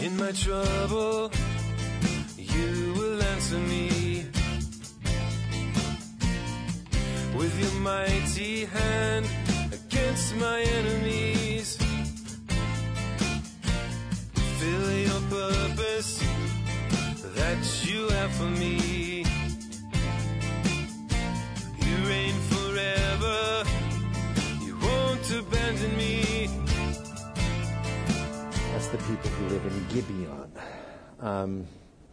In my trouble, you will answer me. With your mighty hand against my enemies. Fill your purpose that you have for me. You reign forever. You won't abandon me. That's the people who live in Gibeon.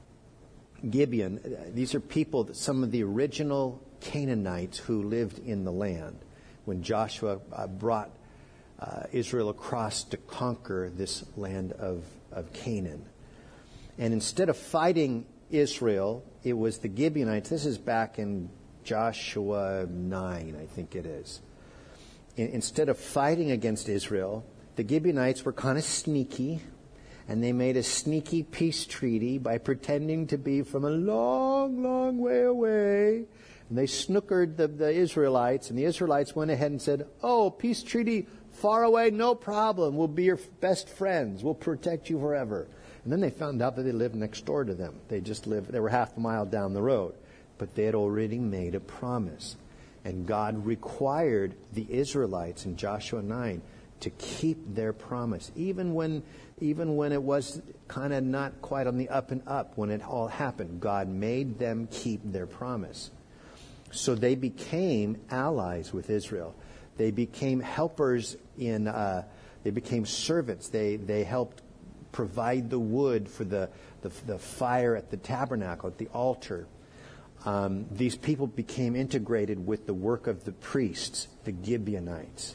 Gibeon, these are people, some of the original Canaanites who lived in the land when Joshua brought Israel across to conquer this land of Canaan. And instead of fighting Israel, it was the Gibeonites. This is back in Joshua 9, I think it is. Instead of fighting against Israel, the Gibeonites were kind of sneaky, and they made a sneaky peace treaty by pretending to be from a long, long way away. And they snookered the Israelites, and the Israelites went ahead and said, "Oh, peace treaty far away, no problem. We'll be your best friends. We'll protect you forever." And then they found out that they lived next door to them. They were half a mile down the road. But they had already made a promise. And God required the Israelites in Joshua 9 to keep their promise. Even when it was kind of not quite on the up and up when it all happened, God made them keep their promise. So they became allies with Israel. They became helpers they became servants. They helped provide the wood for the fire at the tabernacle, at the altar. These people became integrated with the work of the priests, the Gibeonites.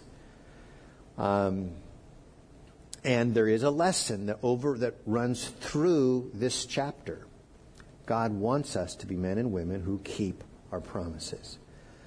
And there is a lesson that runs through this chapter. God wants us to be men and women who keep our promises.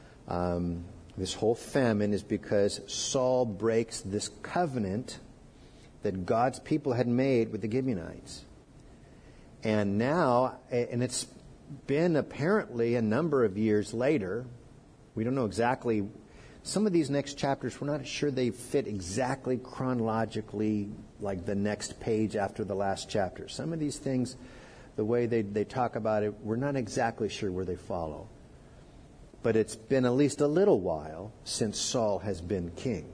This whole famine is because Saul breaks this covenant that God's people had made with the Gibeonites. And now, and it's been apparently a number of years later, we don't know exactly, some of these next chapters, we're not sure they fit exactly chronologically like the next page after the last chapter. Some of these things, the way they talk about it, we're not exactly sure where they follow. But it's been at least a little while since Saul has been king.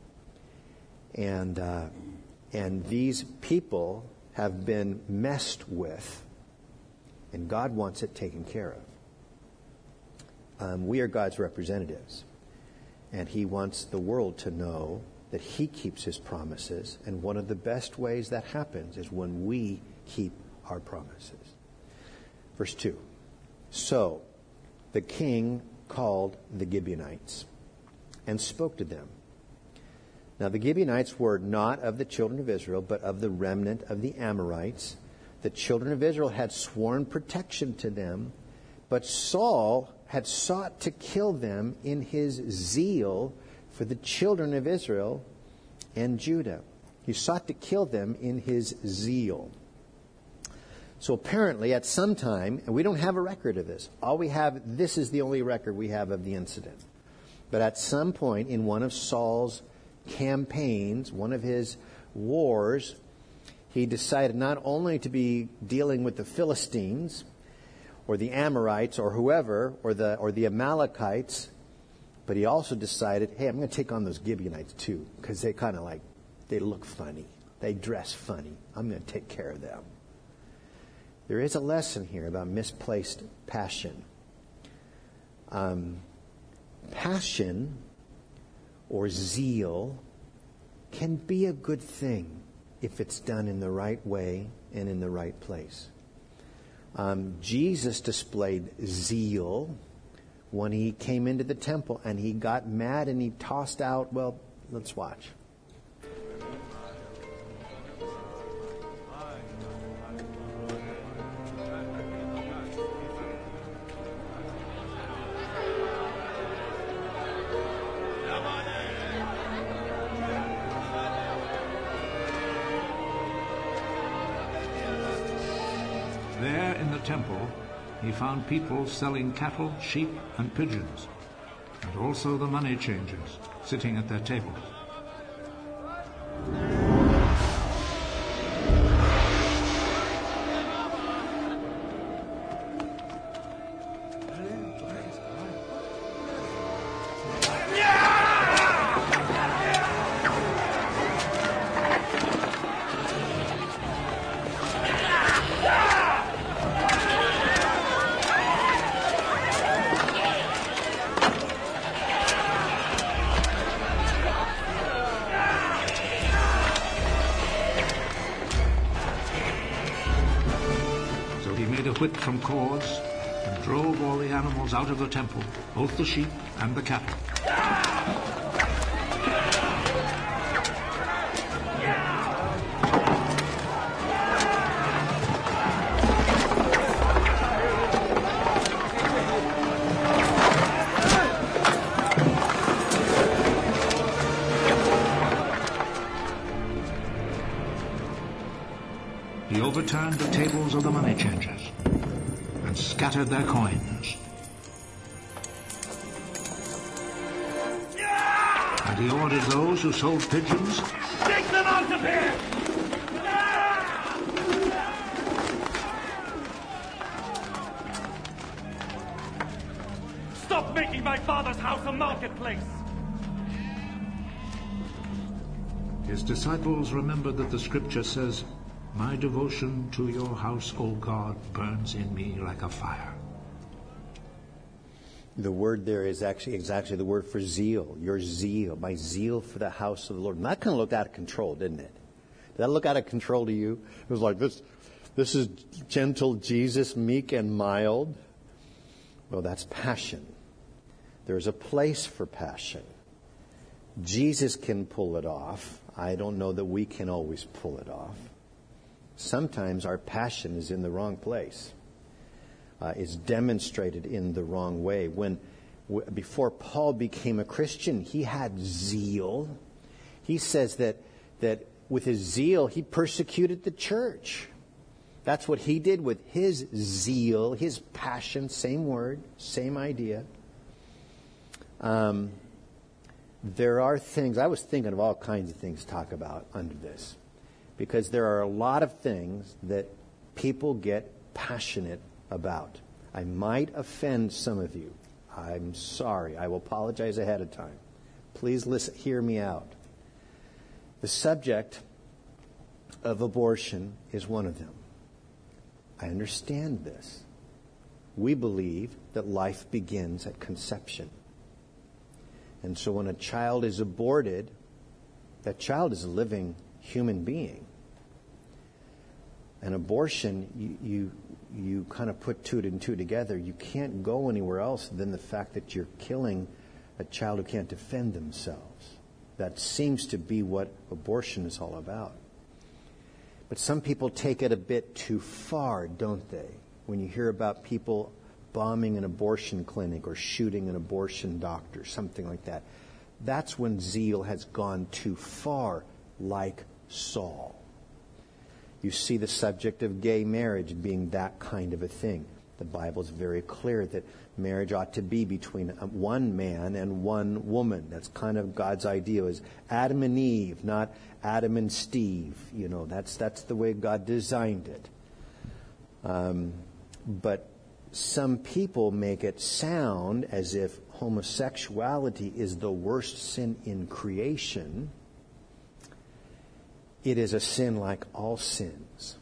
And these people have been messed with, and God wants it taken care of. We are God's representatives, and He wants the world to know that He keeps His promises, and one of the best ways that happens is when we keep our promises. Verse 2. So the king called the Gibeonites and spoke to them. Now the Gibeonites were not of the children of Israel, but of the remnant of the Amorites. The children of Israel had sworn protection to them, but Saul had sought to kill them in his zeal for the children of Israel and Judah. He sought to kill them in his zeal. So apparently at some time, and we don't have a record of this, this is the only record we have of the incident. But at some point in one of Saul's campaigns, one of his wars, he decided not only to be dealing with the Philistines or the Amorites or whoever, or the Amalekites, but he also decided, hey, I'm going to take on those Gibeonites too, because they kind of they look funny. They dress funny. I'm going to take care of them. There is a lesson here about misplaced passion. Passion or zeal can be a good thing if it's done in the right way and in the right place. Jesus displayed zeal when He came into the temple and He got mad and He tossed out, well, let's watch. There in the temple, he found people selling cattle, sheep, and pigeons, and also the money changers sitting at their tables. whip from cords and drove all the animals out of the temple, both the sheep and the cattle. He overturned the tables of the money changers and scattered their coins. And he ordered those who sold pigeons, "Take them out of here!" "Stop making my father's house a marketplace!" His disciples remembered that the scripture says, "My devotion to your house, O God, burns in me like a fire." The word there is actually exactly the word for zeal. Your zeal, my zeal for the house of the Lord. And that kind of looked out of control, didn't it? Did that look out of control to you? It was like, this is gentle Jesus, meek and mild. Well, that's passion. There's a place for passion. Jesus can pull it off. I don't know that we can always pull it off. Sometimes our passion is in the wrong place. It's demonstrated in the wrong way. Before Paul became a Christian, he had zeal. He says that with his zeal, he persecuted the church. That's what he did with his zeal, his passion, same word, same idea. There are things, I was thinking of all kinds of things to talk about under this. Because there are a lot of things that people get passionate about. I might offend some of you. I'm sorry. I will apologize ahead of time. Please hear me out. The subject of abortion is one of them. I understand this. We believe that life begins at conception. And so when a child is aborted, that child is a living human being. An abortion, you kind of put two and two together. You can't go anywhere else than the fact that you're killing a child who can't defend themselves. That seems to be what abortion is all about. But some people take it a bit too far, don't they? When you hear about people bombing an abortion clinic or shooting an abortion doctor, something like that. That's when zeal has gone too far, like Saul. You see the subject of gay marriage being that kind of a thing. The Bible is very clear that marriage ought to be between one man and one woman. That's kind of God's idea, is Adam and Eve, not Adam and Steve. You know, that's the way God designed it. But some people make it sound as if homosexuality is the worst sin in creation. It is a sin like all sins.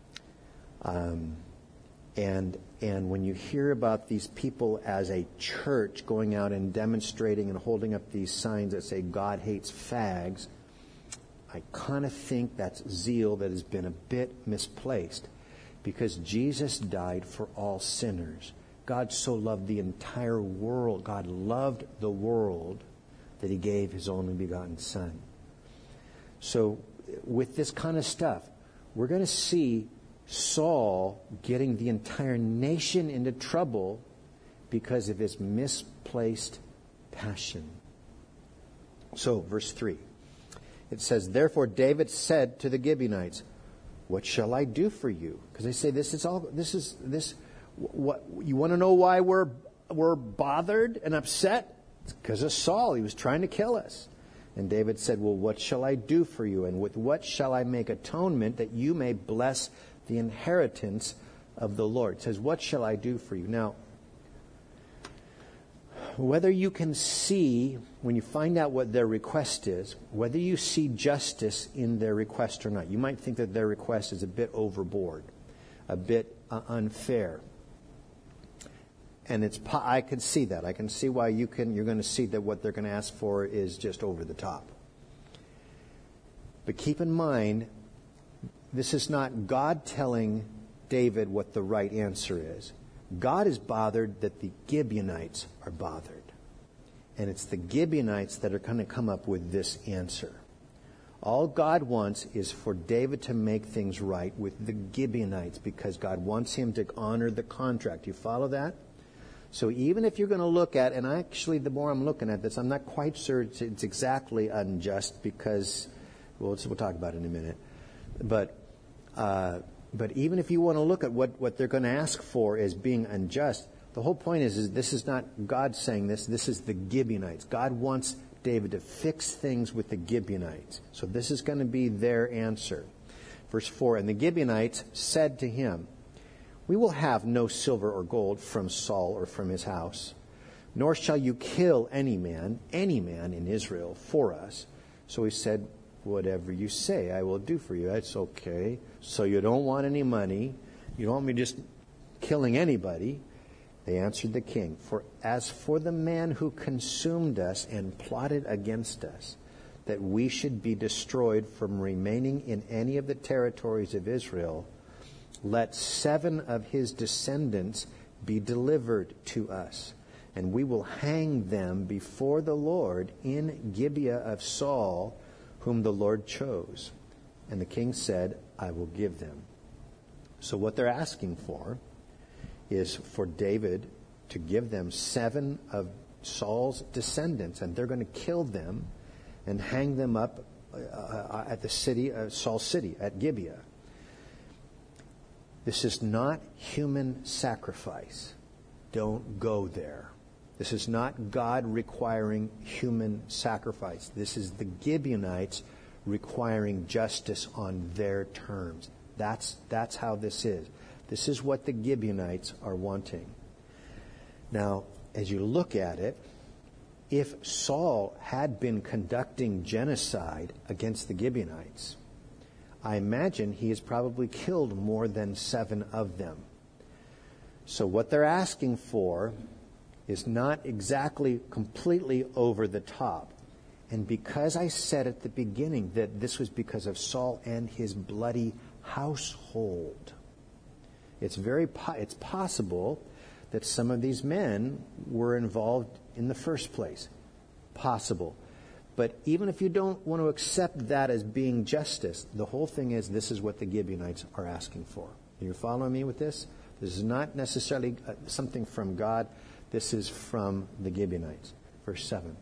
And when you hear about these people as a church going out and demonstrating and holding up these signs that say God hates fags, I kind of think that's zeal that has been a bit misplaced, because Jesus died for all sinners. God so loved the entire world. God loved the world that He gave His only begotten Son. So with this kind of stuff, we're going to see Saul getting the entire nation into trouble because of his misplaced passion. So, verse 3. It says, "Therefore David said to the Gibeonites, 'What shall I do for you?'" Because they say, what you want to know why we're bothered and upset? It's because of Saul. He was trying to kill us. And David said, "Well, what shall I do for you? And with what shall I make atonement that you may bless the inheritance of the Lord?" It says, "What shall I do for you?" Now, whether you can see, when you find out what their request is, whether you see justice in their request or not. You might think that their request is a bit overboard, a bit unfair. And I can see that. I can see why you're going to see that what they're going to ask for is just over the top. But keep in mind, this is not God telling David what the right answer is. God is bothered that the Gibeonites are bothered. And it's the Gibeonites that are going to come up with this answer. All God wants is for David to make things right with the Gibeonites because God wants him to honor the contract. You follow that? So even if you're going to look at, and actually the more I'm looking at this, I'm not quite sure it's exactly unjust because, we'll talk about it in a minute. But even if you want to look at what they're going to ask for as being unjust, the whole point is this is not God saying this. This is the Gibeonites. God wants David to fix things with the Gibeonites. So this is going to be their answer. Verse 4, and the Gibeonites said to him, we will have no silver or gold from Saul or from his house, nor shall you kill any man in Israel for us. So he said, whatever you say, I will do for you. That's okay. So you don't want any money. You don't want me just killing anybody. They answered the king, for as for the man who consumed us and plotted against us, that we should be destroyed from remaining in any of the territories of Israel, let 7 of his descendants be delivered to us, and we will hang them before the Lord in Gibeah of Saul, whom the Lord chose. And the king said, I will give them. So what they're asking for is for David to give them 7 of Saul's descendants, and they're going to kill them and hang them up at the city, Saul's city, at Gibeah. This is not human sacrifice. Don't go there. This is not God requiring human sacrifice. This is the Gibeonites requiring justice on their terms. That's how this is. This is what the Gibeonites are wanting. Now, as you look at it, if Saul had been conducting genocide against the Gibeonites, I imagine he has probably killed more than 7 of them. So what they're asking for is not exactly completely over the top. And because I said at the beginning that this was because of Saul and his bloody household, it's possible that some of these men were involved in the first place. Possible. But even if you don't want to accept that as being justice, the whole thing is this is what the Gibeonites are asking for. Are you following me with this? This is not necessarily something from God. This is from the Gibeonites. Verse 7.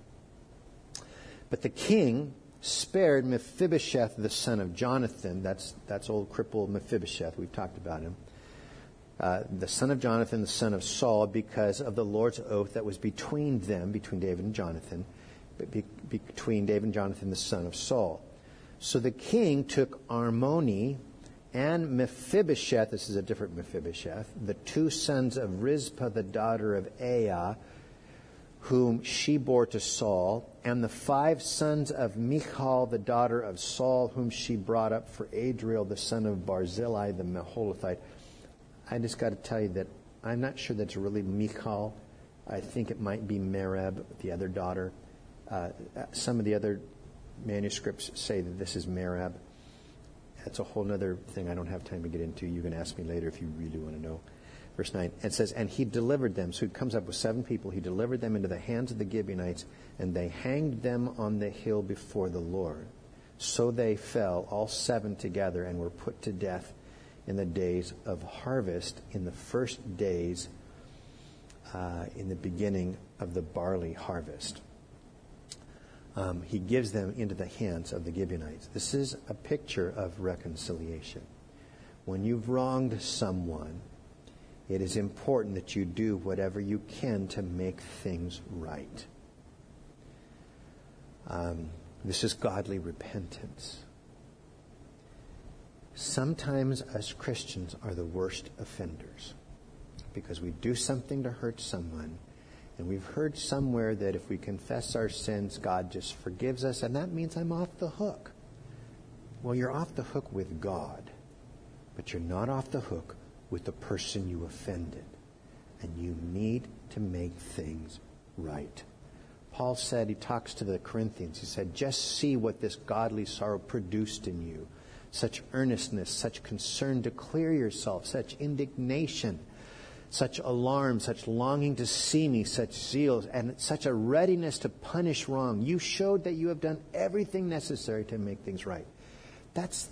But the king spared Mephibosheth, the son of Jonathan. That's old crippled Mephibosheth. We've talked about him. The son of Jonathan, the son of Saul, because of the Lord's oath that was between them, between David and Jonathan, between David and Jonathan, the son of Saul. So the king took Armoni and Mephibosheth, this is a different Mephibosheth, the 2 sons of Rizpah, the daughter of Aiah, whom she bore to Saul, and the 5 sons of Michal, the daughter of Saul, whom she brought up for Adriel, the son of Barzillai, the Meholathite. I just got to tell you that I'm not sure that's really Michal. I think it might be Merab, the other daughter. Some of the other manuscripts say that this is Merab. That's a whole other thing I don't have time to get into. You can ask me later if you really want to know. Verse 9, it says, and he delivered them. So he comes up with 7 people. He delivered them into the hands of the Gibeonites, and they hanged them on the hill before the Lord. So they fell, all 7 together, and were put to death in the days of harvest, in the first days, in the beginning of the barley harvest. He gives them into the hands of the Gibeonites. This is a picture of reconciliation. When you've wronged someone, it is important that you do whatever you can to make things right. This is godly repentance. Sometimes us Christians are the worst offenders because we do something to hurt someone, and we've heard somewhere that if we confess our sins, God just forgives us, and that means I'm off the hook. Well, you're off the hook with God, but you're not off the hook with the person you offended. And you need to make things right. Paul said, he talks to the Corinthians, he said, just see what this godly sorrow produced in you. such earnestness, such concern to clear yourself, such indignation, such alarm, such longing to see me, such zeal, and such a readiness to punish wrong. You showed that you have done everything necessary to make things right. That's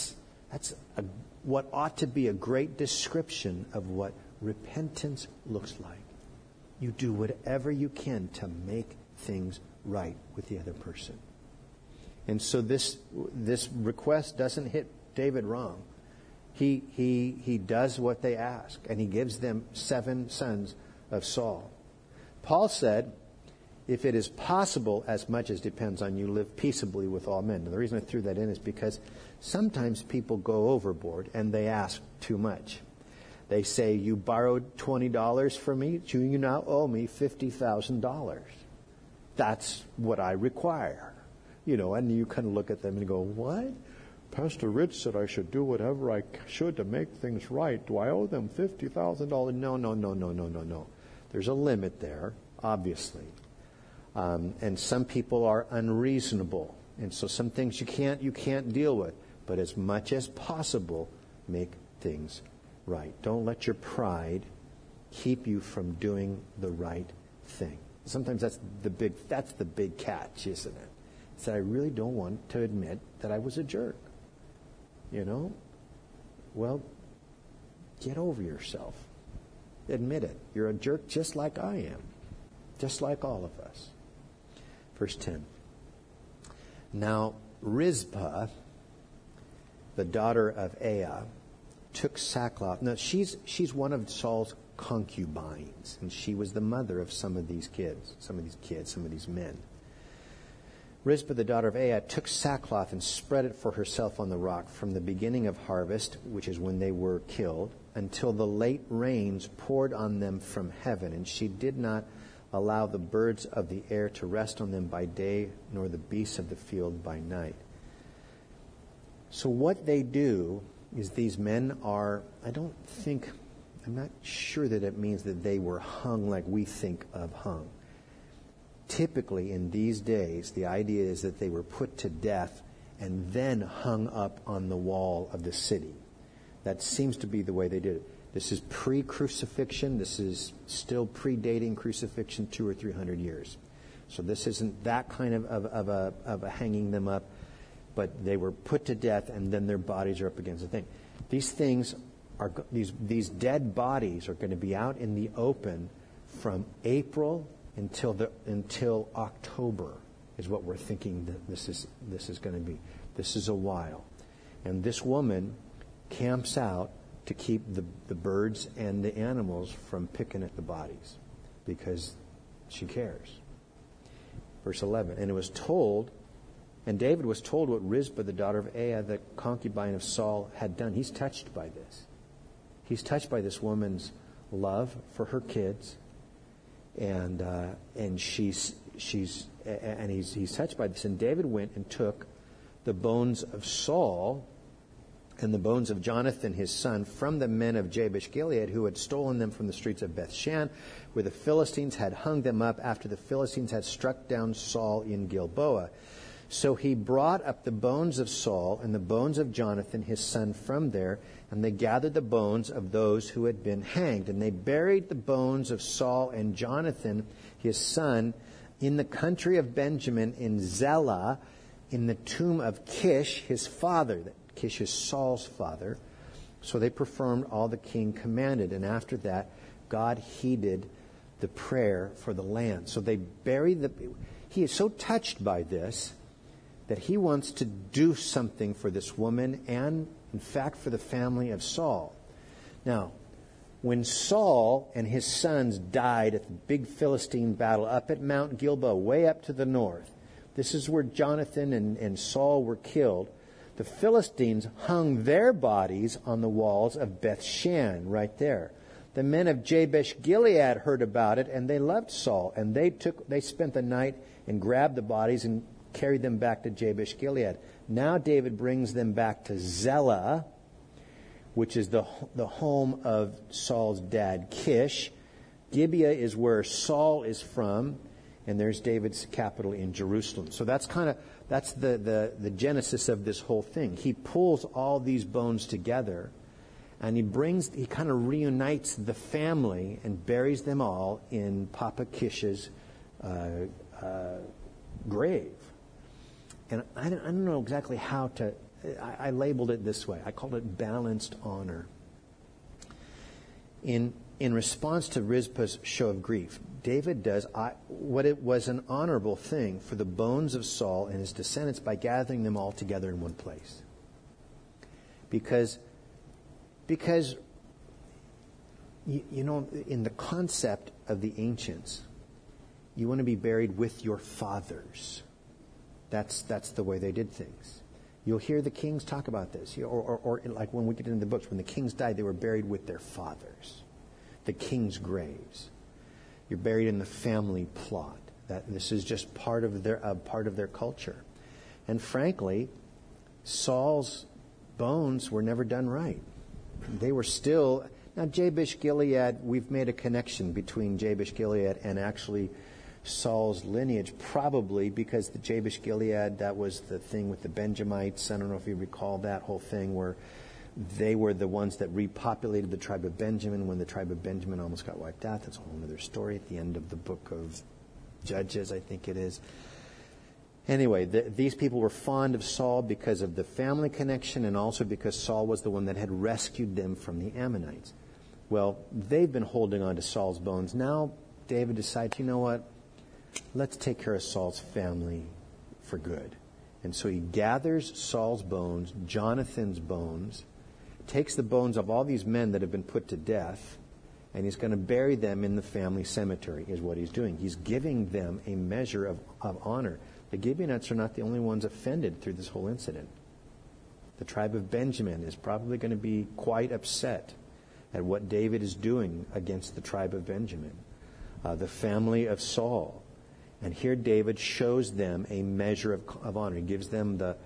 what ought to be a great description of what repentance looks like. You do whatever you can to make things right with the other person. And so this request doesn't hit David wrong. He does what they ask, and he gives them 7 sons of Saul. Paul said, if it is possible, as much as depends on you, live peaceably with all men. And the reason I threw that in is because sometimes people go overboard and they ask too much. They say, you borrowed $20 from me, you now owe me $50,000. That's what I require. And you kind of look at them and go, what? Pastor Rich said I should do whatever I should to make things right. Do I owe them $50,000? No. There's a limit there, obviously. And some people are unreasonable. And so some things you can't deal with. But as much as possible, make things right. Don't let your pride keep you from doing the right thing. Sometimes that's the big catch, isn't it? It's that I really don't want to admit that I was a jerk. Well, get over yourself. Admit it. You're a jerk just like I am. Just like all of us. Verse 10. Now, Rizpah, the daughter of Aiah, took sackcloth. Now, she's one of Saul's concubines, and she was the mother of some of these men. Rizpah, the daughter of Aiah, took sackcloth and spread it for herself on the rock from the beginning of harvest, which is when they were killed, until the late rains poured on them from heaven. And she did not allow the birds of the air to rest on them by day, nor the beasts of the field by night. So what they do is these men are, I'm not sure that it means that they were hung like we think of hung. Typically, in these days, the idea is that they were put to death and then hung up on the wall of the city. That seems to be the way they did it. This is pre-crucifixion. This is still predating crucifixion 200 or 300 years. So this isn't that kind of a hanging them up, but they were put to death and then their bodies are up against the thing. These dead bodies are going to be out in the open from April until October is what we're thinking that this is going to be. This is a while. And this woman camps out to keep the birds and the animals from picking at the bodies because she cares. Verse 11, and David was told what Rizpah, the daughter of Aiah, the concubine of Saul, had done. He's touched by this. He's touched by this woman's love for her kids. And he's touched by this. And David went and took the bones of Saul and the bones of Jonathan his son from the men of Jabesh Gilead, who had stolen them from the streets of Bethshan, where the Philistines had hung them up after the Philistines had struck down Saul in Gilboa. So he brought up the bones of Saul and the bones of Jonathan his son from there, and they gathered the bones of those who had been hanged. And they buried the bones of Saul and Jonathan his son in the country of Benjamin in Zelah, in the tomb of Kish his father. Kish is Saul's father. So they performed all the king commanded. And after that, God heeded the prayer for the land. So they buried he is so touched by this that he wants to do something for this woman and, in fact, for the family of Saul. Now, when Saul and his sons died at the big Philistine battle up at Mount Gilboa, way up to the north, this is where Jonathan and Saul were killed. The Philistines hung their bodies on the walls of Bethshan, right there. The men of Jabesh Gilead heard about it, and they loved Saul, and they spent the night and grabbed the bodies and carried them back to Jabesh Gilead. Now David brings them back to Zelah, which is the home of Saul's dad, Kish. Gibeah is where Saul is from, And there's David's capital in Jerusalem. So that's the genesis of this whole thing. He pulls all these bones together, and he kind of reunites the family and buries them all in Papa Kish's grave. And I don't know exactly how to... I labeled it this way. I called it balanced honor. In response to Rizpah's show of grief, David does what it was an honorable thing for the bones of Saul and his descendants by gathering them all together in one place. Because you know, in the concept of the ancients, you want to be buried with your fathers. That's the way they did things. You'll hear the kings talk about this. Or like when we get into the books, when the kings died, they were buried with their fathers. The king's graves. You're buried in the family plot. This is just part of their culture. And frankly, Saul's bones were never done right. They were still... Now, Jabesh Gilead, we've made a connection between Jabesh Gilead and actually Saul's lineage, probably because the Jabesh Gilead, that was the thing with the Benjamites. I don't know if you recall that whole thing where they were the ones that repopulated the tribe of Benjamin when the tribe of Benjamin almost got wiped out. That's a whole other story at the end of the book of Judges, I think it is. Anyway, these people were fond of Saul because of the family connection and also because Saul was the one that had rescued them from the Ammonites. Well, they've been holding on to Saul's bones. Now David decides, you know what? Let's take care of Saul's family for good. And so he gathers Saul's bones, Jonathan's bones, takes the bones of all these men that have been put to death, and he's going to bury them in the family cemetery, is what he's doing. He's giving them a measure of honor. The Gibeonites are not the only ones offended through this whole incident. The tribe of Benjamin is probably going to be quite upset at what David is doing against the tribe of Benjamin. The family of Saul. And here David shows them a measure of honor. He gives them a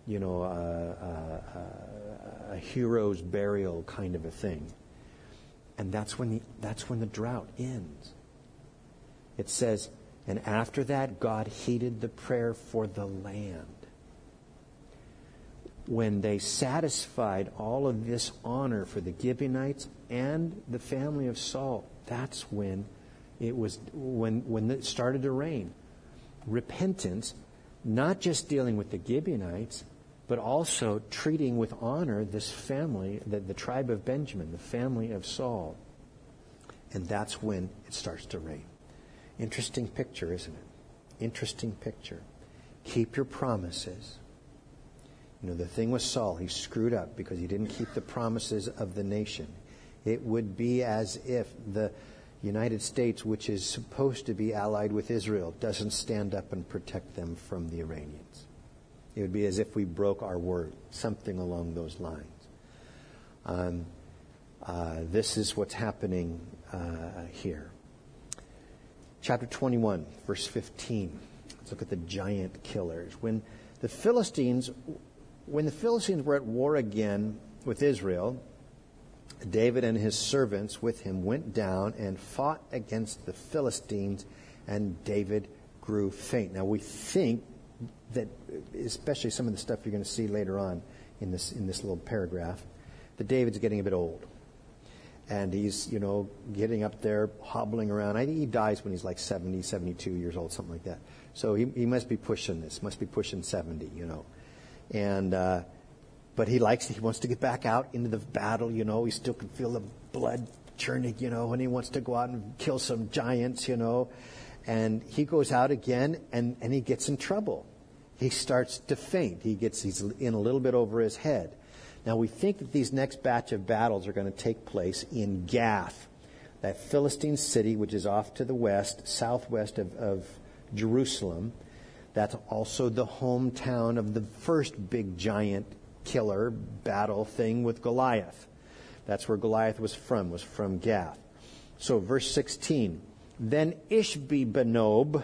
hero's burial kind of a thing. And that's when the drought ends. It says, and after that, God heeded the prayer for the land. When they satisfied all of this honor for the Gibeonites and the family of Saul, that's when when it started to rain. Repentance, not just dealing with the Gibeonites, but also treating with honor this family, the tribe of Benjamin, the family of Saul. And that's when it starts to rain. Interesting picture, isn't it? Interesting picture. Keep your promises. You know, the thing with Saul, he screwed up because he didn't keep the promises of the nation. It would be as if the United States, which is supposed to be allied with Israel, doesn't stand up and protect them from the Iranians. It would be as if we broke our word, something along those lines. This is what's happening here. Chapter 21, verse 15. Let's look at the giant killers. When the Philistines were at war again with Israel, David and his servants with him went down and fought against the Philistines, and David grew faint. Now we think that, especially some of the stuff you're going to see later on in this little paragraph, that David's getting a bit old. And he's, getting up there, hobbling around. I think he dies when he's like 70, 72 years old, something like that. So he must be pushing this, must be pushing 70, And but he wants to get back out into the battle, He still can feel the blood churning, and he wants to go out and kill some giants, And he goes out again, and he gets in trouble. He starts to faint. He's in a little bit over his head. Now, we think that these next batch of battles are going to take place in Gath, that Philistine city, which is off to the west, southwest of Jerusalem. That's also the hometown of the first big giant killer battle thing with Goliath. That's where Goliath was from Gath. So, verse 16. Then Ishbi-Benob,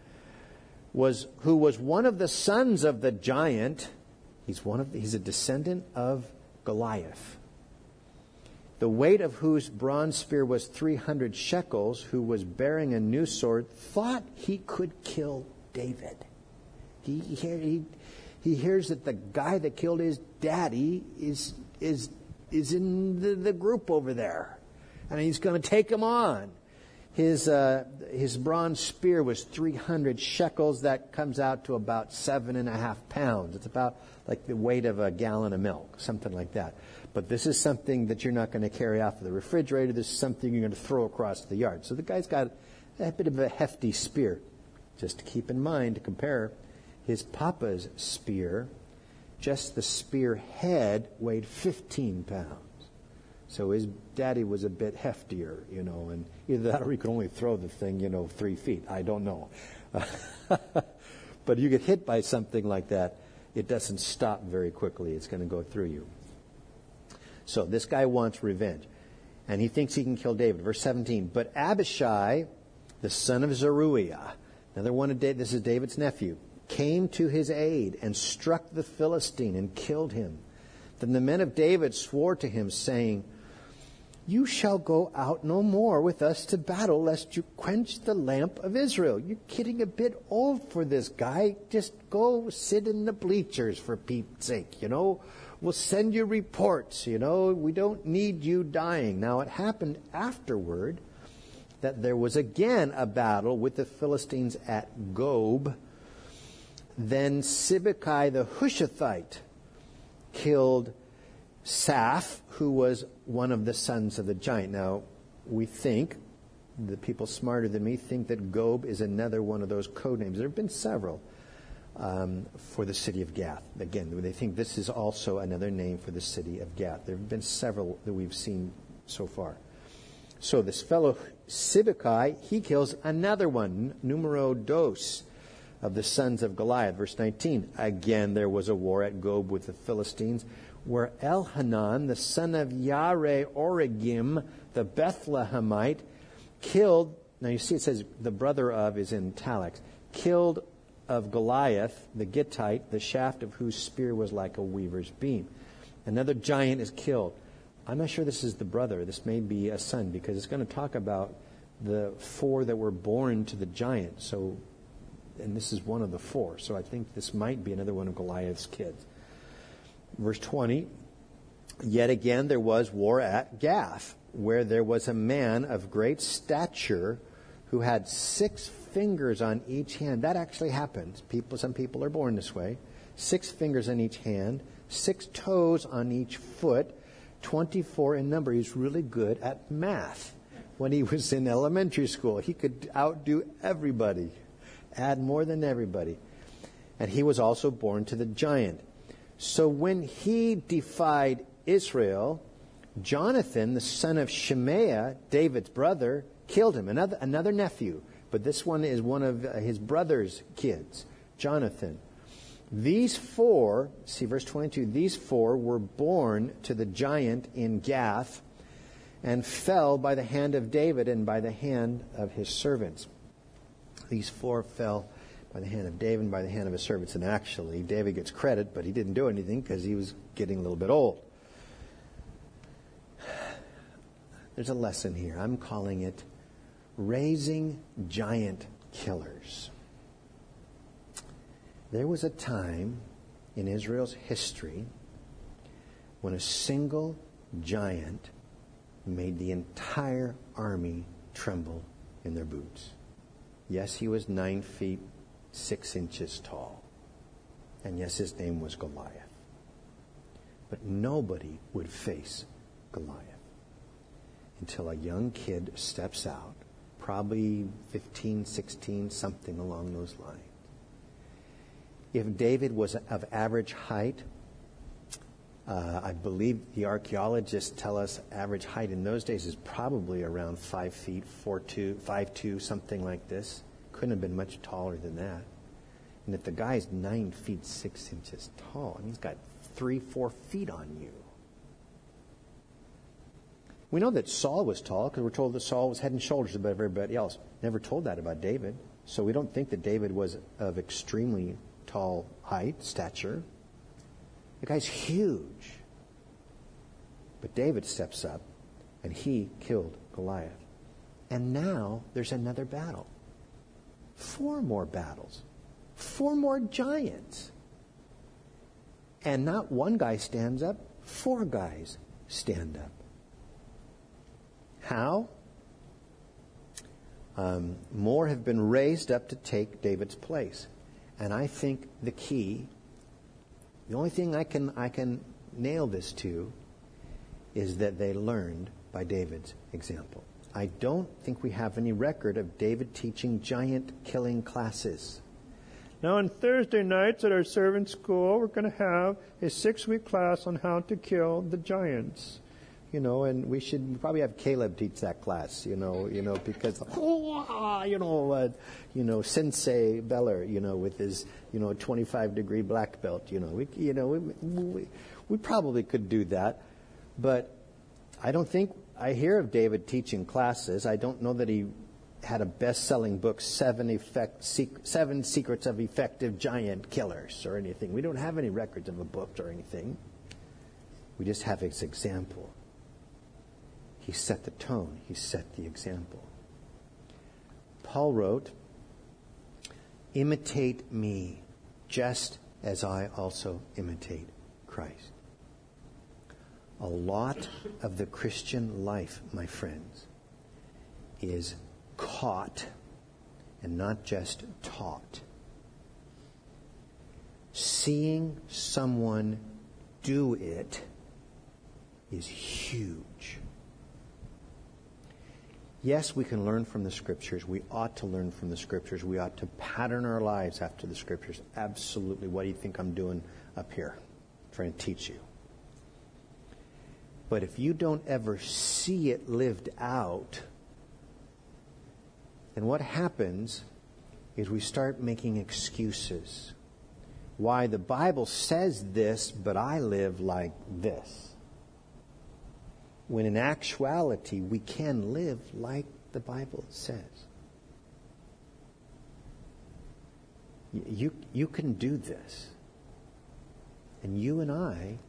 who was one of the sons of the giant. He's a descendant of Goliath. the weight of whose bronze spear was 300 shekels, who was bearing a new sword, thought he could kill David. He hears that the guy that killed his daddy is in the group over there, and he's going to take him on. His bronze spear was 300 shekels. That comes out to about 7.5 pounds. It's about like the weight of a gallon of milk, something like that. But this is something that you're not going to carry off of the refrigerator. This is something you're going to throw across the yard. So the guy's got a bit of a hefty spear. Just to keep in mind, to compare, his papa's spear, just the spear head, weighed 15 pounds. So his daddy was a bit heftier, and either that or he could only throw the thing, 3 feet. I don't know. But you get hit by something like that, it doesn't stop very quickly. It's going to go through you. So this guy wants revenge, and he thinks he can kill David. Verse 17, but Abishai, the son of Zeruiah, another one of David, this is David's nephew, came to his aid and struck the Philistine and killed him. Then the men of David swore to him, saying, you shall go out no more with us to battle, lest you quench the lamp of Israel. You're getting a bit old for this guy. Just go sit in the bleachers, for Pete's sake, We'll send you reports, We don't need you dying. Now, it happened afterward that there was again a battle with the Philistines at Gob. Then Sibbecai the Hushathite killed Saph, who was one of the sons of the giant. Now, we think, the people smarter than me think that Gob is another one of those code names. There have been several for the city of Gath. Again, they think this is also another name for the city of Gath. There have been several that we've seen so far. So this fellow Sibbecai, he kills another one, numero dos, of the sons of Goliath. Verse 19, again there was a war at Gob with the Philistines, where Elhanan, the son of Yare-Oregim, the Bethlehemite, killed, now you see it says the brother of is in italics, killed of Goliath, the Gittite, the shaft of whose spear was like a weaver's beam. Another giant is killed. I'm not sure this is the brother. This may be a son, because it's going to talk about the 4 that were born to the giant. So, and this is one of the 4. So I think this might be another one of Goliath's kids. Verse 20, yet again there was war at Gath, where there was a man of great stature who had 6 fingers on each hand. That actually happens. Some people are born this way. 6 fingers on each hand, 6 toes on each foot, 24 in number. He's really good at math. When he was in elementary school, he could outdo everybody, add more than everybody. And he was also born to the giant. So when he defied Israel, Jonathan, the son of Shemaiah, David's brother, killed him. Another nephew. But this one is one of his brother's kids, Jonathan. These 4, see verse 22, these 4 were born to the giant in Gath and fell by the hand of David and by the hand of his servants. These 4 fell by the hand of David and by the hand of his servants. And actually, David gets credit, but he didn't do anything because he was getting a little bit old. There's a lesson here. I'm calling it Raising Giant Killers. There was a time in Israel's history when a single giant made the entire army tremble in their boots. Yes, he was 9 feet 6 inches tall. And yes, his name was Goliath. But nobody would face Goliath until a young kid steps out, probably 15, 16, something along those lines. If David was of average height, I believe the archaeologists tell us average height in those days is probably around 5 feet, 4'2", 5'2", something like this. Couldn't have been much taller than that. And if the guy's 9 feet 6 inches tall, and he's got 3-4 feet on you. We know that Saul was tall because we're told that Saul was head and shoulders above everybody else. Never told that about David. So we don't think that David was of extremely tall height, stature. The guy's huge. But David steps up And he killed Goliath. And now there's another battle. 4 more battles. 4 more giants. And not one guy stands up, 4 guys stand up. How? More have been raised up to take David's place. And I think the key, the only thing I can nail this to, is that they learned by David's example. I don't think we have any record of David teaching giant killing classes. Now on Thursday nights at our servant school, we're going to have a 6-week class on how to kill the giants. And we should probably have Caleb teach that class, because, Sensei Beller, with his, 25-degree black belt, we probably could do that. But I don't think I hear of David teaching classes. I don't know that he had a best-selling book, 7 Secrets of Effective Giant Killers or anything. We don't have any records of a book or anything. We just have his example. He set the tone. He set the example. Paul wrote, "Imitate me, just as I also imitate Christ." A lot of the Christian life, my friends, is caught and not just taught. Seeing someone do it is huge. Yes, we can learn from the Scriptures. We ought to learn from the Scriptures. We ought to pattern our lives after the Scriptures. Absolutely. What do you think I'm doing up here? Trying to teach you. But if you don't ever see it lived out, then what happens is we start making excuses. Why the Bible says this, but I live like this. When in actuality, we can live like the Bible says. You can do this. And you and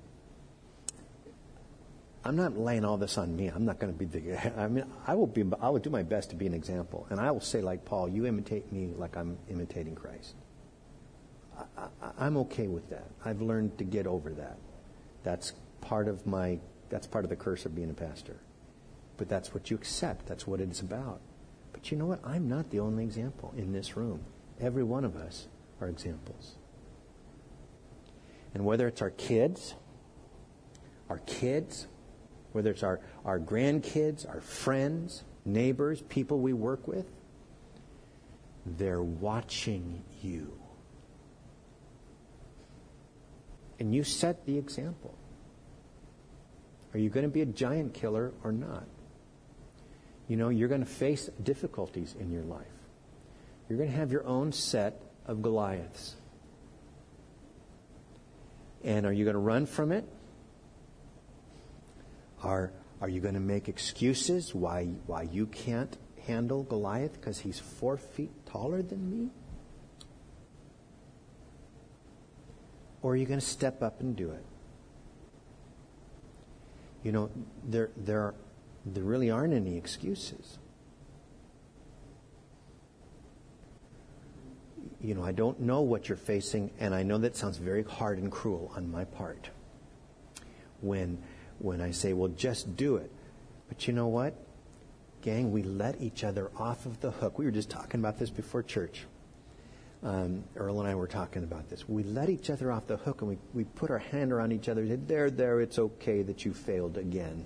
I'm not laying all this on me. I'm not going to be I will do my best to be an example. And I will say like Paul, you imitate me like I'm imitating Christ. I'm okay with that. I've learned to get over that. That's part of the curse of being a pastor. But that's what you accept. That's what it's about. But you know what? I'm not the only example in this room. Every one of us are examples. And whether it's our kids, whether it's our grandkids, our friends, neighbors, people we work with, they're watching you. And you set the example. Are you going to be a giant killer or not? You're going to face difficulties in your life. You're going to have your own set of Goliaths. And are you going to run from it? Are you going to make excuses why you can't handle Goliath because he's 4 feet taller than me? Or are you going to step up and do it? There really aren't any excuses. I don't know what you're facing, and I know that sounds very hard and cruel on my part. When I say, well, just do it. But you know what? Gang, we let each other off of the hook. We were just talking about this before church. Earl and I were talking about this. We let each other off the hook, and we put our hand around each other and said, there, it's okay that you failed again.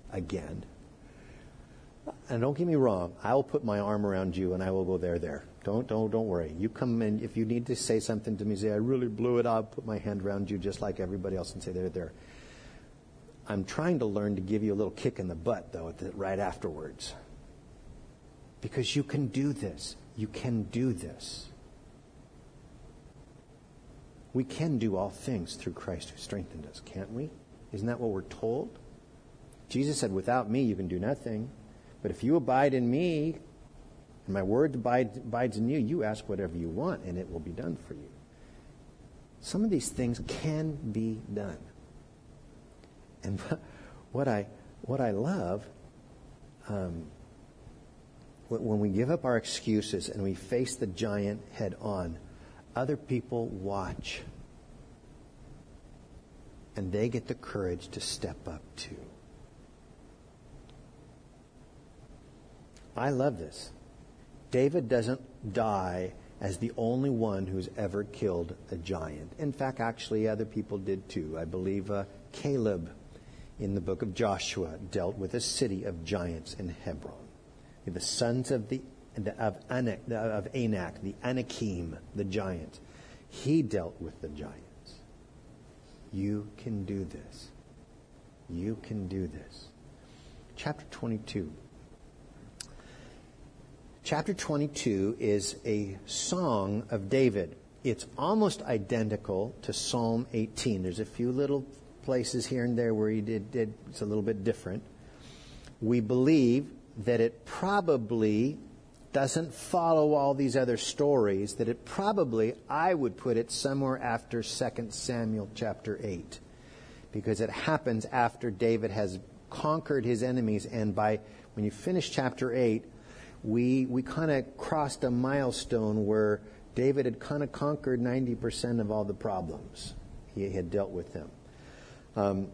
And don't get me wrong, I will put my arm around you and I will go there. Don't worry. You come in, if you need to say something to me, say, I really blew it, I'll put my hand around you just like everybody else and say, there. I'm trying to learn to give you a little kick in the butt, though, right afterwards. Because you can do this. You can do this. We can do all things through Christ who strengthened us, can't we? Isn't that what we're told? Jesus said, without me you can do nothing. But if you abide in me, and my word abides in you, you ask whatever you want, and it will be done for you. Some of these things can be done. And what I love when we give up our excuses and we face the giant head on, other people watch. And they get the courage to step up too. I love this. David doesn't die as the only one who's ever killed a giant. In fact, actually, other people did too. I believe Caleb in the book of Joshua dealt with a city of giants in Hebron. The sons of Anak, the Anakim, the giant. He dealt with the giants. You can do this. You can do this. Chapter 22. Chapter 22 is a song of David. It's almost identical to Psalm 18. There's a few little places here and there where he did it's a little bit different. We believe that it probably doesn't follow all these other stories, that it probably, I would put it somewhere after 2 Samuel chapter 8. Because it happens after David has conquered his enemies, and when you finish chapter 8, we kind of crossed a milestone where David had kind of conquered 90% of all the problems. He had dealt with them.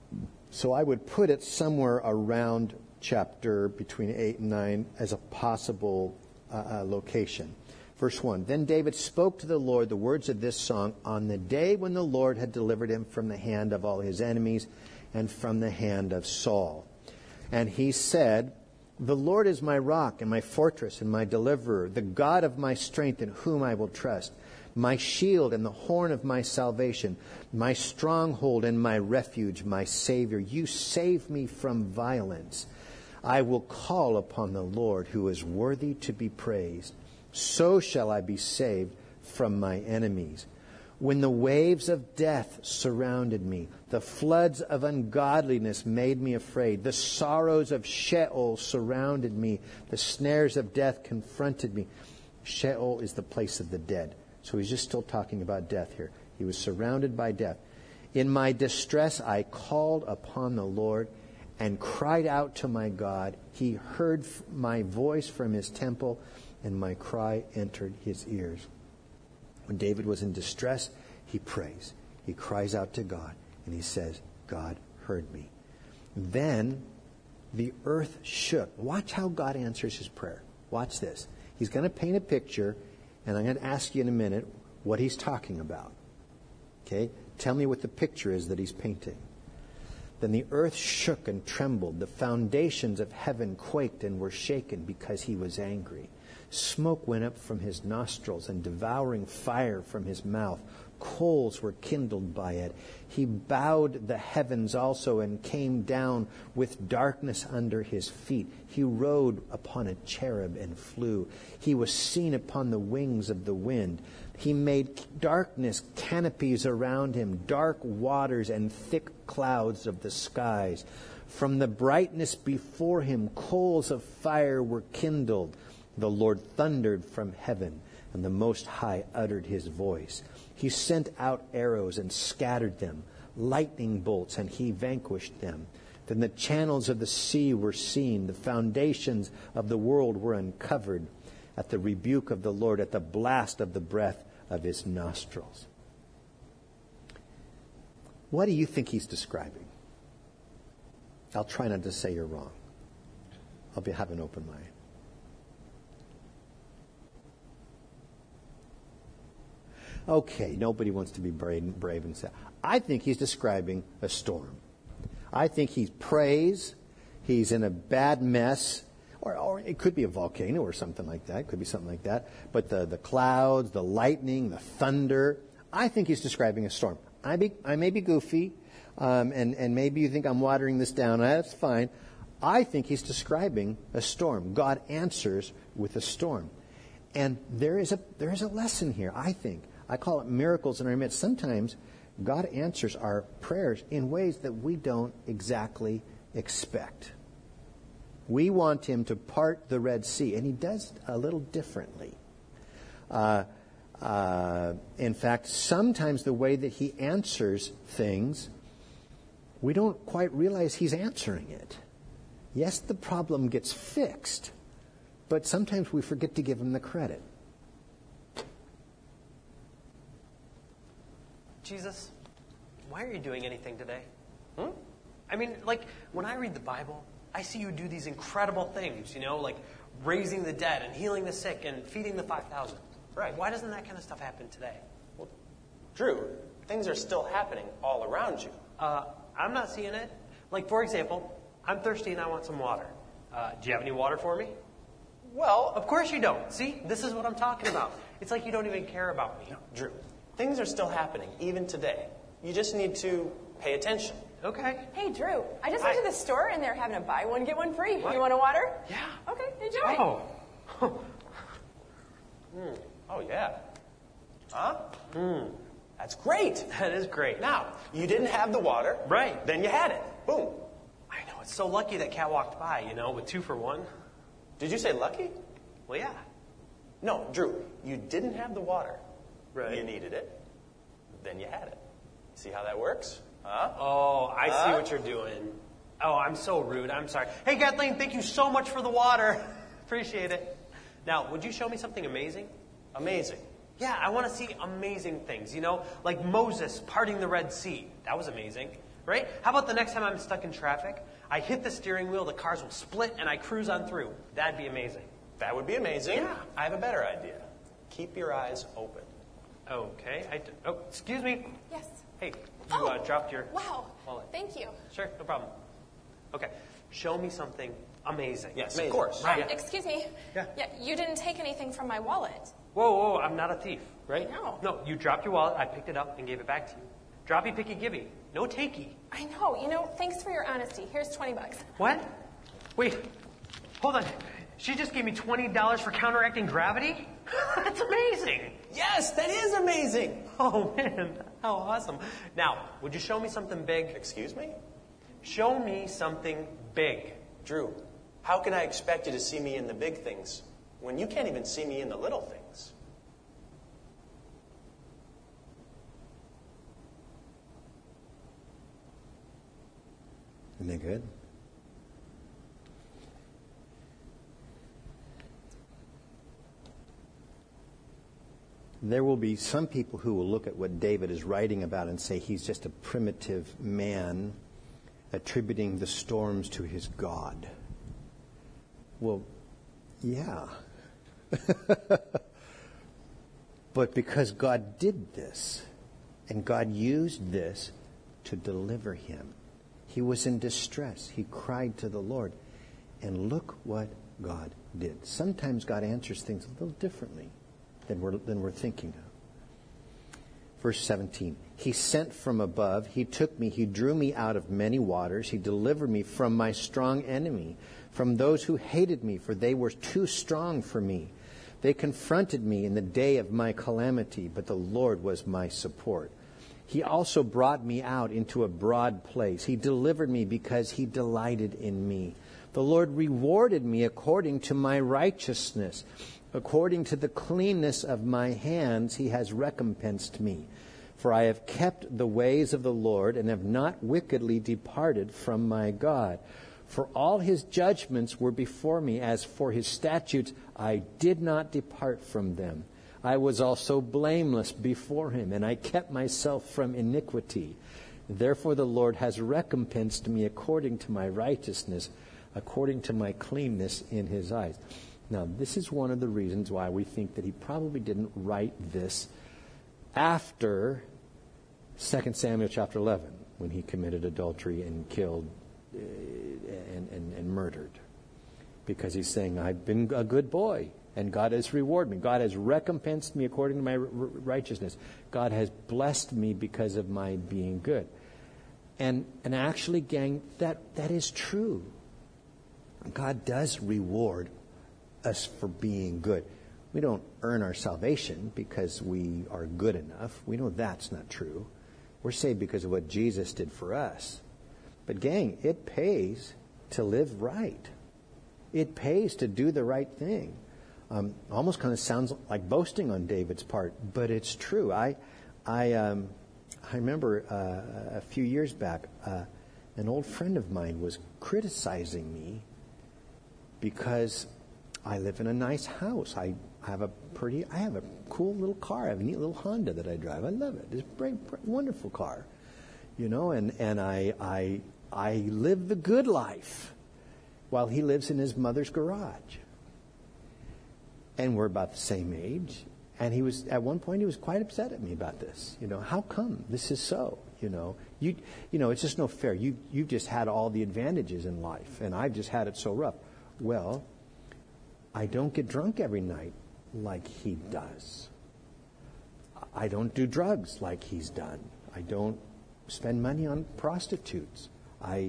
So I would put it somewhere around chapter between 8 and 9 as a possible location. Verse 1, Then David spoke to the Lord the words of this song on the day when the Lord had delivered him from the hand of all his enemies and from the hand of Saul. And he said, The Lord is my rock and my fortress and my deliverer, the God of my strength in whom I will trust, my shield and the horn of my salvation, my stronghold and my refuge, my Savior. You save me from violence. I will call upon the Lord who is worthy to be praised. So shall I be saved from my enemies. When the waves of death surrounded me, the floods of ungodliness made me afraid. The sorrows of Sheol surrounded me. The snares of death confronted me. Sheol is the place of the dead. So he's just still talking about death here. He was surrounded by death. In my distress, I called upon the Lord and cried out to my God. He heard my voice from his temple, and my cry entered his ears. When David was in distress, he prays. He cries out to God, and he says, God heard me. Then the earth shook. Watch how God answers his prayer. Watch this. He's going to paint a picture, and I'm going to ask you in a minute what he's talking about. Okay? Tell me what the picture is that he's painting. Then the earth shook and trembled. The foundations of heaven quaked and were shaken because he was angry. Smoke went up from his nostrils and devouring fire from his mouth. Coals were kindled by it. He bowed the heavens also and came down with darkness under his feet. He rode upon a cherub and flew. He was seen upon the wings of the wind. He made darkness canopies around him, dark waters and thick clouds of the skies. From the brightness before him, coals of fire were kindled. The Lord thundered from heaven, and the Most High uttered his voice. He sent out arrows and scattered them, lightning bolts, and he vanquished them. Then the channels of the sea were seen. The foundations of the world were uncovered at the rebuke of the Lord, at the blast of the breath of his nostrils. What do you think he's describing? I'll try not to say you're wrong. I'll have an open mind. Okay, nobody wants to be brave and say. I think he's describing a storm. I think he prays. He's in a bad mess. Or it could be a volcano or something like that. It could be something like that. But the clouds, the lightning, the thunder. I think he's describing a storm. I may be goofy, and maybe you think I'm watering this down. That's fine. I think he's describing a storm. God answers with a storm. And there is a lesson here, I think. I call it miracles in our midst. Sometimes God answers our prayers in ways that we don't exactly expect. We want him to part the Red Sea, and he does a little differently. In fact, sometimes the way that he answers things, we don't quite realize he's answering it. yes, the problem gets fixed, but sometimes we forget to give him the credit. Jesus, why are you doing anything today? I mean, like, when I read the Bible, I see you do these incredible things, like raising the dead and healing the sick and feeding the 5,000. Right. Why doesn't that kind of stuff happen today? Well, Drew, things are still happening all around you. I'm not seeing it. Like, for example, I'm thirsty and I want some water. Do you have any water for me? Well, Of course you don't. See, this is what I'm talking about. It's like you don't even care about me. no, Drew, things are still happening, even today. You just need to pay attention. Okay. Hey, Drew, I just went to the store and they're having a buy one, get one free. What? You want a water? Yeah. Okay, enjoy. Oh. Oh, yeah. Huh? That's great. That is great. Now, you didn't have the water. Right. Then you had it. Boom. I know. It's so lucky that cat walked by, with 2 for 1. Did you say lucky? Well, yeah. No, Drew, you didn't have the water. Right. You needed it. Then you had it. See how that works? Huh? Oh, I see what you're doing. Oh, I'm so rude. I'm sorry. Hey, Kathleen, thank you so much for the water. Appreciate it. Now, would you show me something amazing? Amazing. Yeah, I want to see amazing things, like Moses parting the Red Sea. That was amazing, right? How about the next time I'm stuck in traffic, I hit the steering wheel, the cars will split, and I cruise on through. That'd be amazing. That would be amazing. Yeah. I have a better idea. Keep your eyes open. Okay. Oh, excuse me. Yes. Hey, you dropped your Wow. wallet. Thank you. Sure, no problem. Okay, show me something amazing. Yes, Amazing. of course. Right. Excuse me. Yeah. You didn't take anything from my wallet. Whoa, I'm not a thief, right? No. No, you dropped your wallet, I picked it up and gave it back to you. Droppy, picky, givey. No takey. I know. Thanks for your honesty. Here's $20. What? Wait, hold on. She just gave me $20 for counteracting gravity? That's amazing. Yes, that is amazing. Oh, man, how awesome. Now, would you show me something big? Excuse me? Show me something big. Drew, how can I expect you to see me in the big things when you can't even see me in the little things? Isn't that good? There will be some people who will look at what David is writing about and say he's just a primitive man attributing the storms to his God. Well, yeah. But because God did this, and God used this to deliver him, he was in distress. He cried to the Lord. And look what God did. Sometimes God answers things a little differently than we're thinking of. Verse 17, he sent from above, he took me, he drew me out of many waters, he delivered me from my strong enemy, from those who hated me, for they were too strong for me. They confronted me in the day of my calamity, but the Lord was my support. He also brought me out into a broad place. He delivered me because he delighted in me. The Lord rewarded me according to my righteousness. According to the cleanness of my hands, he has recompensed me. For I have kept the ways of the Lord and have not wickedly departed from my God. For all his judgments were before me. As for his statutes, I did not depart from them. I was also blameless before him, and I kept myself from iniquity. Therefore the Lord has recompensed me according to my righteousness, according to my cleanness in his eyes. Now, this is one of the reasons why we think that he probably didn't write this after 2 Samuel chapter 11, when he committed adultery and killed and murdered. Because he's saying, I've been a good boy, and God has rewarded me. God has recompensed me according to my righteousness. God has blessed me because of my being good. And actually, gang, that is true. God does reward us for being good. We don't earn our salvation because we are good enough. We know that's not true. We're saved because of what Jesus did for us. But gang, it pays to live right. It pays to do the right thing. Almost kind of sounds like boasting on David's part, but it's true. I remember a few years back, an old friend of mine was criticizing me because I live in a nice house. I have a cool little car. I have a neat little Honda that I drive. I love it. It's a very wonderful car, and I live the good life while he lives in his mother's garage. And we're about the same age. And at one point he was quite upset at me about this. How come this is so? It's just no fair. You've just had all the advantages in life, and I've just had it so rough. Well, I don't get drunk every night like he does. I don't do drugs like he's done. I don't spend money on prostitutes. My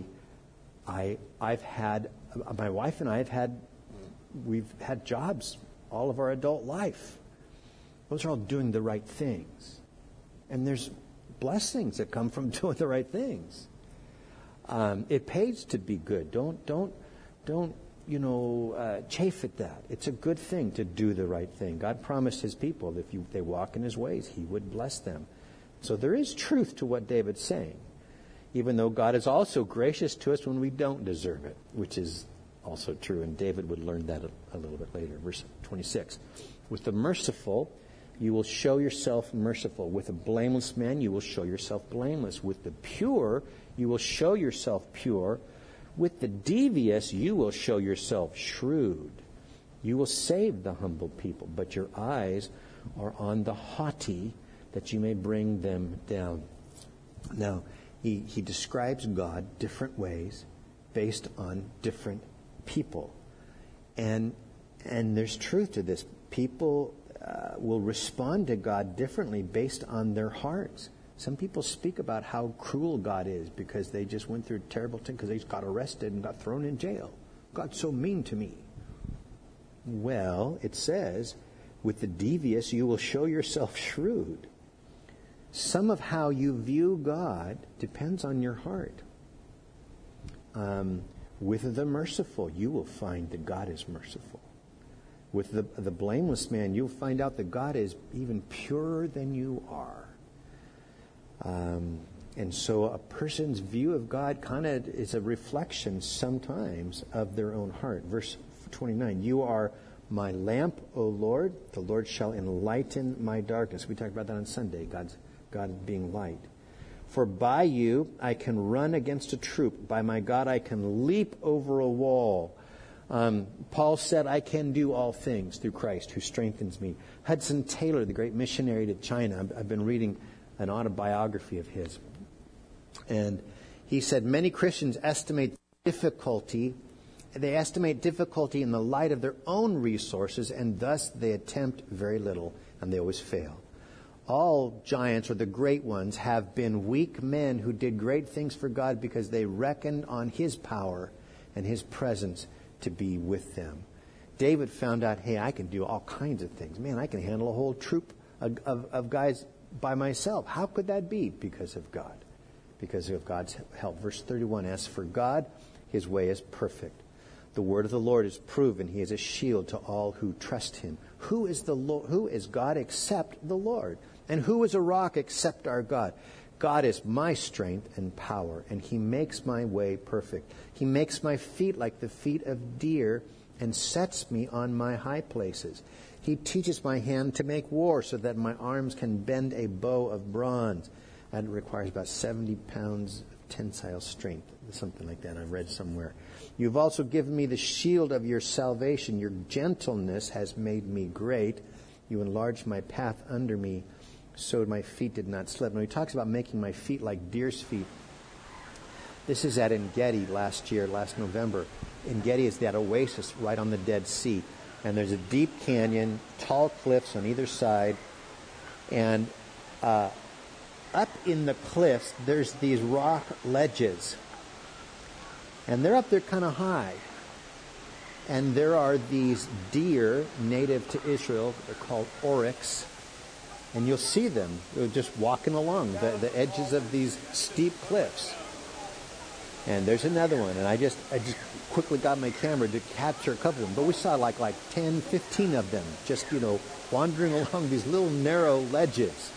wife and we've had jobs all of our adult life. Those are all doing the right things. And there's blessings that come from doing the right things. It pays to be good. Don't chafe at that. It's a good thing to do the right thing. God promised his people that if they walk in his ways, he would bless them. So there is truth to what David's saying, even though God is also gracious to us when we don't deserve it, which is also true. And David would learn that a little bit later. Verse 26. With the merciful, you will show yourself merciful. With a blameless man, you will show yourself blameless. With the pure, you will show yourself pure. With the devious, you will show yourself shrewd. You will save the humble people, but your eyes are on the haughty, that you may bring them down. Now, he describes God different ways based on different people. And there's truth to this. People will respond to God differently based on their hearts. Some people speak about how cruel God is because they just went through a terrible thing because they got arrested and got thrown in jail. God's so mean to me. Well, it says, with the devious, you will show yourself shrewd. Some of how you view God depends on your heart. With the merciful, you will find that God is merciful. With the blameless man, you'll find out that God is even purer than you are. And so a person's view of God kind of is a reflection sometimes of their own heart. Verse 29, you are my lamp, O Lord. The Lord shall enlighten my darkness. We talked about that on Sunday, God being light. For by you I can run against a troop. By my God I can leap over a wall. Paul said, I can do all things through Christ who strengthens me. Hudson Taylor, the great missionary to China, I've been reading an autobiography of his. And he said, many Christians estimate difficulty in the light of their own resources, and thus they attempt very little, and they always fail. All giants, or the great ones, have been weak men who did great things for God because they reckoned on his power and his presence to be with them. David found out, hey, I can do all kinds of things. Man, I can handle a whole troop of guys by myself. How could that be? Because of God. Because of God's help. Verse 31, as for God, his way is perfect. The word of the Lord is proven. He is a shield to all who trust him. Who is God except the Lord? And who is a rock except our God? God is my strength and power, and he makes my way perfect. He makes my feet like the feet of deer and sets me on my high places. He teaches my hand to make war so that my arms can bend a bow of bronze. And it requires about 70 pounds of tensile strength, something like that I've read somewhere. You've also given me the shield of your salvation. Your gentleness has made me great. You enlarged my path under me, so my feet did not slip. Now he talks about making my feet like deer's feet. This is at En-Gedi last November. En-Gedi is that oasis right on the Dead Sea. And there's a deep canyon, tall cliffs on either side. And up in the cliffs, there's these rock ledges. And they're up there kind of high. And there are these deer native to Israel. They're called oryx. And you'll see them just walking along the edges of these steep cliffs. And there's another one. And I just quickly got my camera to capture a couple of them. But we saw like 10, 15 of them just, wandering along these little narrow ledges.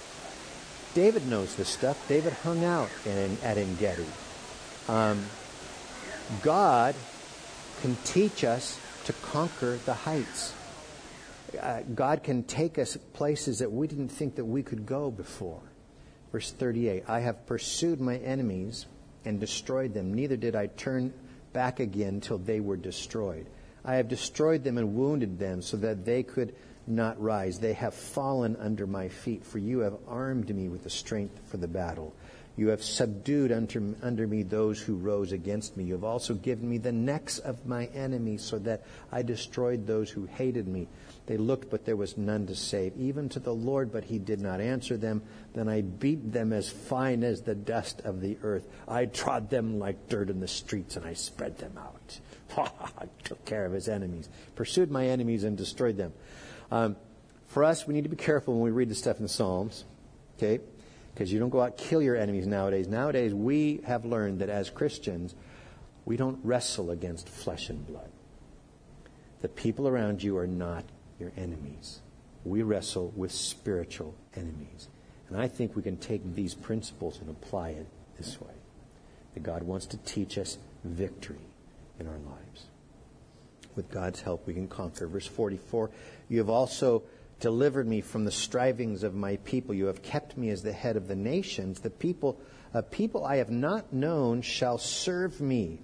David knows this stuff. David hung out at En-Gedi. God can teach us to conquer the heights. God can take us places that we didn't think that we could go before. Verse 38, I have pursued my enemies and destroyed them. Neither did I turn back again till they were destroyed. I have destroyed them and wounded them so that they could not rise. They have fallen under my feet, for you have armed me with the strength for the battle. You have subdued under me those who rose against me. You have also given me the necks of my enemies so that I destroyed those who hated me. They looked, but there was none to save, even to the Lord, but he did not answer them. Then I beat them as fine as the dust of the earth. I trod them like dirt in the streets, and I spread them out. I took care of his enemies, pursued my enemies, and destroyed them. For us, we need to be careful when we read this stuff in the Psalms, okay? Because you don't go out and kill your enemies nowadays. Nowadays, we have learned that as Christians, we don't wrestle against flesh and blood. The people around you are not your enemies. We wrestle with spiritual enemies. And I think we can take these principles and apply it this way. That God wants to teach us victory in our lives. With God's help, we can conquer. Verse 44, you have also delivered me from the strivings of my people. You have kept me as the head of the nations. The people I have not known shall serve me.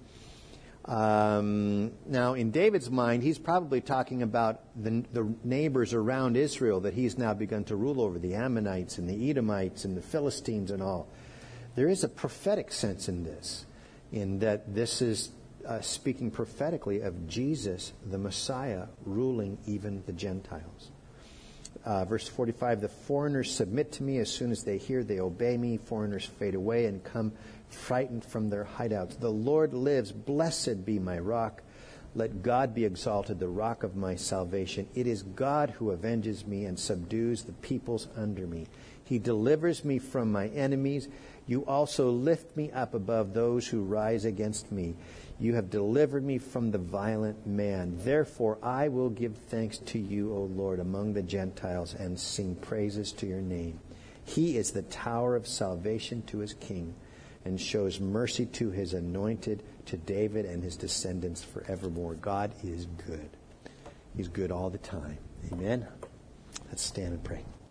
Now, in David's mind, he's probably talking about the neighbors around Israel that he's now begun to rule over, the Ammonites and the Edomites and the Philistines and all. There is a prophetic sense in this, in that this is speaking prophetically of Jesus, the Messiah, ruling even the Gentiles. Verse 45, the foreigners submit to me. As soon as they hear, they obey me. Foreigners fade away and come frightened from their hideouts. The Lord lives. Blessed be my rock. Let God be exalted, the rock of my salvation. It is God who avenges me and subdues the peoples under me. He delivers me from my enemies. You also lift me up above those who rise against me. You have delivered me from the violent man. Therefore, I will give thanks to you, O Lord, among the Gentiles, and sing praises to your name. He is the tower of salvation to his king, and shows mercy to his anointed, to David and his descendants forevermore. God is good. He's good all the time. Amen. Let's stand and pray.